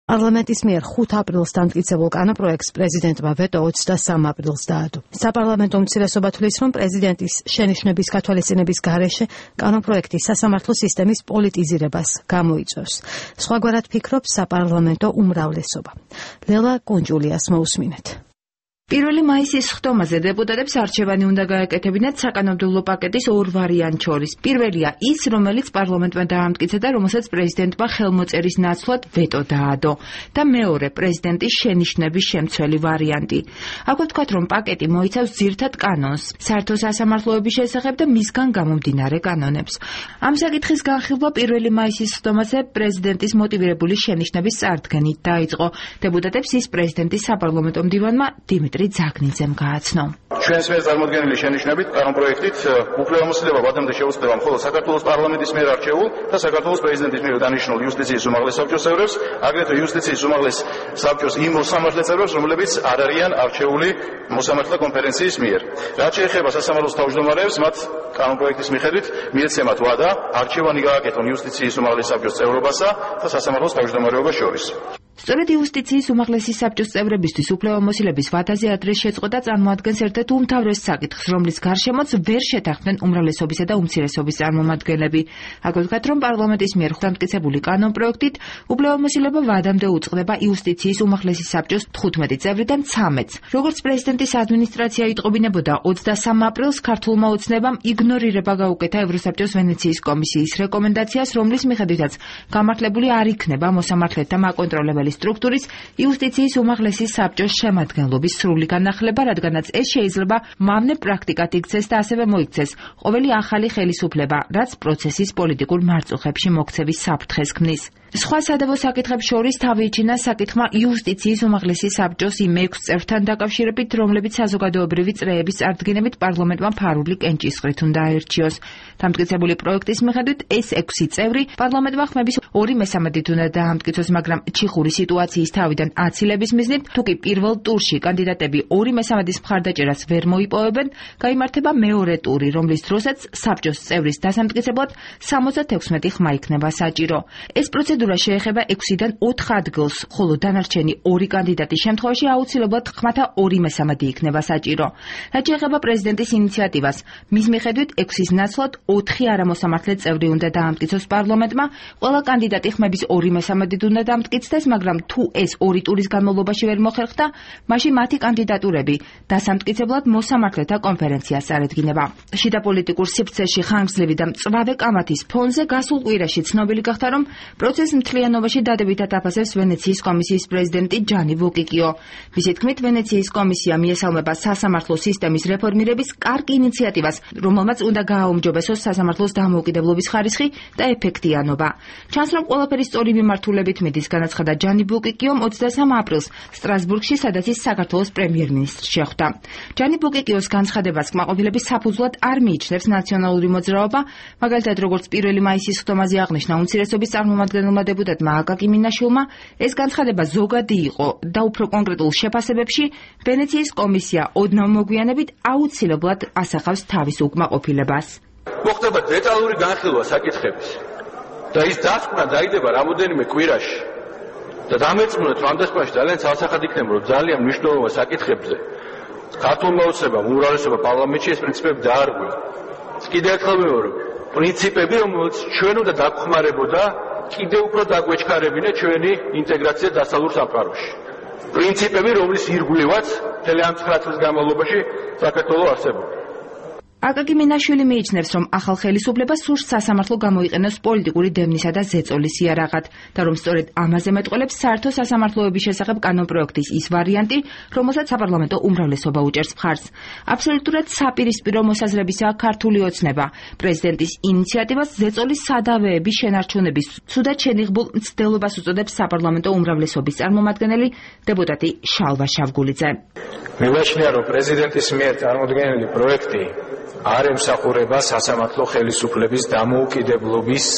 პარლამენტის მიერ 5 აპრილს დამტკიცებულ კანონპროექტს პრეზიდენტმა ვეტო 23 აპრილს დაადო. საპარლამენტო უმცირესობა თვლის, რომ პრეზიდენტის შენიშვნების გათვალისწინების გარეშე კანონპროექტი სასამართლო სისტემის პოლიტიზირებას გამოიწვევს. სხვაგვარად ფიქრობს საპარლამენტო უმრავლესობა. ლელა კონჯულიას მოусმინეთ. 1 მაისის ხდომაზე დეპუტატებს არჩევანი უნდა გაეკეთებინათ საკანონმდებლო პაკეტის ორ ვარიანტს შორის. პირველია ის, რომელიც პარლამენტმა დაამტკიცა და რომელსაც პრეზიდენტმა ხელმოწერის ნაცვლად ვეტო დაადო და მეორე პრეზიდენტის შენიშვნების შემცველი ვარიანტი. აქვე ვთქვათ, რომ პაკეტი მოიცავს ძირითად კანონს, საერთო სასამართლოების შესახებ და მისგან გამომდინარე კანონებს. ამ საკითხის განხილვა 1 მაისის ხდომაზე პრეზიდენტის მოტივირებული შენიშვნების წარდგენით დაიწყო. დეპუტატებს ის პრეზიდენტის საპარლამენტო მდივანმა ძაგნიძემ გააცნო. ჩვენს მიერ წარმოდგენილი შენიშვნებით კანონპროექტით უფლებამოსილება ვადამდე შეუძლება მხოლოდ საქართველოს პარლამენტის მიერ არჩეულ და საქართველოს პრეზიდენტის მიერ დანიშნულ იუსტიციის უმაღლეს საბჭოს წევრებს, აგრეთვე იუსტიციის უმაღლეს საბჭოს იმ მოსამართლე წევრებს, რომლებიც არ არიან არჩეული მოსამართლე კონფერენციის მიერ. რაც შეეხება სასამართლოს თავმჯდომარეებს, მათ კანონპროექტის მიხედვით მიეცემათ ვადა არჩევანი გააკეთონ იუსტიციის უმაღლეს საბჭოს წევრობასა და სასამართლოს თავმჯდომარეობას შორის. სწორედ იუსტიციის უმაღლესი საბჭოს წევრებისთვის უფლებამოსილების ვადაზე ადრეს შეწყვეტა წარმოადგენს ერთ-ერთ უმთავრეს საკითხს, რომლის გარშემოც ვერ შეთანხმდნენ უმრავლესობისა და უმცირესობის წარმომადგენლები. აქვე ვთქვათ, რომ პარლამენტის მიერ დამტკიცებული კანონპროექტით უფლებამოსილება ვადამდე უწყდება იუსტიციის უმაღლესი საბჭოს 15 წევრიდან 13-ს. როგორც პრეზიდენტის ადმინისტრაცია იტყობინებოდა, 23 აპრილს ქართულმა ოცნებამ იგნორირება გაუკეთა ევროსაბჭოს ვენეციის კომისიის რეკომენდაციას, რომლის მიხედვითაც გამართლებული არ იქნება მოსამართლეთა მაკონტროლებელი სტრუქტურის იუსტიციის უმაღლესი საბჭოს შემადგენლობის სრული განახლება, რადგანაც ეს შეიძლება მავნე პრაქტიკად იქცეს და ასევე მოიქცეს ყოველი ახალი ხელისუფლება, რაც პროცესის პოლიტიკურ მარწუხებში მოქცევის საფრთხეს ქმნის. სხვა სადავო საკითხებს შორის თავი იჩინა საკითხმა იუსტიციის უმაღლესი საბჭოს იმ 6 წევრთან დაკავშირებით, რომლებიც საზოგადოებრივი წრეების წარდგენებით პარლამენტმა ფარული კენჭისყრით უნდა აერჩიოს. დამტკიცებული პროექტის მიხედვით ეს 6 წევრი პარლამენტმა ხმების 2/3-ით უნდა დაამტკიცოს, მაგრამ ჩიხური სიტუაციის თავიდან აცილების მიზნით, თუკი პირველ ტურში კანდიდატები 2/3-ის მხარდაჭერას ვერ მოიპოვებენ, გაიმართება მეორე ტური, რომლის დროსაც საბჭოს წევრის დასამტკიცებლად 76 ხმა იქნება საჭირო. ეს პროცედურა შეეხება 6-დან 4 ადგილს, ხოლო დანარჩენი 2 კანდიდატის შემთხვევაში აუცილებლად ხმათა 2/3 იქნება საჭირო. რაც შეეხება პრეზიდენტის ინიციატივას, მის მიხედვით 6-ის ნაცვლად 4 არამოსამართლე წევრი უნდა დაამტკიცოს პარლამენტმა, ყველა კანდიდატი ხმების 2/3-ით უნდა დამტკიცდეს, მაგრამ თუ ეს 2 ტურის განმავლობაში ვერ მოხერხდა, მაშინ მათი კანდიდატურები დასამტკიცებლად მოსამართლეთა კონფერენციას წარედგინება. შიდა პოლიტიკურ სივრცეში ხანგრძლივი და მწვავე კამათის ფონზე გასულ კვირაში ცნობილი გახდა, რომ პროცესს მთლიანობაში დადებითად აფასებს ვენეციის კომისიის პრეზიდენტი ჯანი ბუკიკიო. მისი თქმით, ვენეციის კომისია მიესალმება სასამართლო სისტემის რეფორმირების კარგ ინიციატივას, რომელმაც უნდა გააუმჯობესოს სასამართლოს დამოუკიდებლობის ხარისხი და ეფექტიანობა. ჩანს, რომ ყველაფერი სწორი მიმართულებით მიდის, განაცხადა ჯანი ბუკიკიომ 23 აპრილს სტრასბურგში, სადაც ის საქართველოს პრემიერ-მინისტრს შეხვდა. ჯანი ბუკიკიოს განცხადებას კმაყოფილების საფუძვლად არ მიიჩნევს ნაციონალური მოძრაობა, მაგალითად, როგორც 1 მაისის ხდომაზე აღნიშნა უმცირესობის წარმომადგენელმა დეპუტატმა აკაკი მინაშვილმა, ეს განცხადება ზოგადი იყო და უფრო კონკრეტულ შეფასებებში ვენეციის კომისია ოდნავ მოგვიანებით აუცილებლად ასახავს თავის უკმაყოფილებას. მოხდება დეტალური განხილვა საკითხების და ის დასკვნა დაიდება რამოდენიმე კვირაში. და დამეწმუნეთ, რომ ამ დასკვნაში ძალიან ცალსახად იქნება, რომ ძალიან მნიშვნელოვან საკითხებზე ქართულმა ოცნებამ უმრავლესობა პარლამენტში ეს პრინციპები დაარღვია. კიდევ ერთხელ ვიმეორებ, პრინციპები, რომელიც ჩვენ უნდა დაგხმარებოდა, კიდევ უფრო დაგვეჩქარებინა ჩვენი ინტეგრაცია დასავლურ სამყაროში. პრინციპები, რომლის ირგვლივაც მთელი ამ 9 წლის განმავლობაში საქართველოს არსებობდა. აკაკი მინაშვილი მიიჩნევს, რომ ახალ ხელისუფლებას სურს სასამართლო გამოიყენოს პოლიტიკური დევნისა და ზეწოლის იარაღად და რომ სწორედ ამაზე მეტყველებს საერთო სასამართლოების შესახებ კანონპროექტის ის ვარიანტი, რომელსაც საპარლამენტო უმრავლესობა უჭერს მხარს. აბსოლუტურად საპირისპირო მოსაზრებისაა ქართული ოცნება. პრეზიდენტის ინიციატივას ზეწოლის სადავეების შენარჩუნების ცუდად შენიღბულ მცდელობას უწოდებს საპარლამენტო უმრავლესობის წარმომადგენელი დეპუტატი შალვა შავგულიძე. მივაჩნია, რომ პრეზიდენტის მიერ წარმოდგენილი პროექტი არ ემსახურება სასამართლო ხელისუფლების დამოუკიდებლობის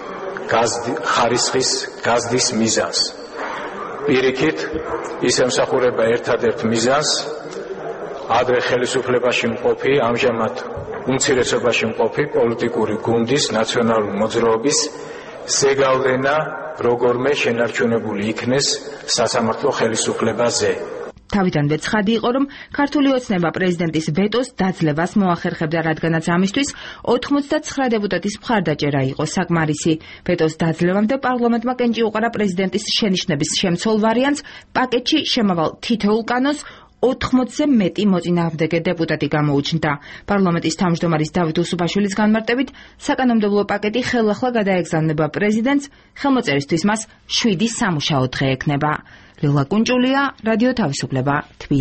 ხარისხის გაზრდის მიზანს. პირიქით, ის ემსახურება ერთადერთ მიზანს, ადრე ხელისუფლებაში მყოფი, ამჟამად უმცირესობაში მყოფი პოლიტიკური გუნდის, ნაციონალური მოძრაობის ზეგავლენა როგორმე შენარჩუნებული იქნეს სასამართლო ხელისუფლებაზე. თავიდანვე ცხადი იყო, რომ ქართული ოცნება პრეზიდენტის ვეტოს დაძლევას მოახერხებდა, რადგანაც ამისთვის 89 დეპუტატის მხარდაჭერა იყო საკმარისი. ვეტოს დაძლევამდე პარლამენტმა კენჭი უყარა პრეზიდენტის შენიშვნების შემცველ ვარიანტს, პაკეტში შემავალ თითოეულ კანონს 80-ზე მეტი მოწინააღმდეგე დეპუტატი გამოუჩნდა. პარლამენტის თავმჯდომარის დავით უსუბაშვილის განმარტებით, საკანონმდებლო პაკეტი ხელახლა გადაეგზავნება პრეზიდენტს, ხელმოწერისთვის მას 7 სამუშაო დღე ექნება. ლილა კუნჭულია, რადიო თავისუფლება, თბილისი.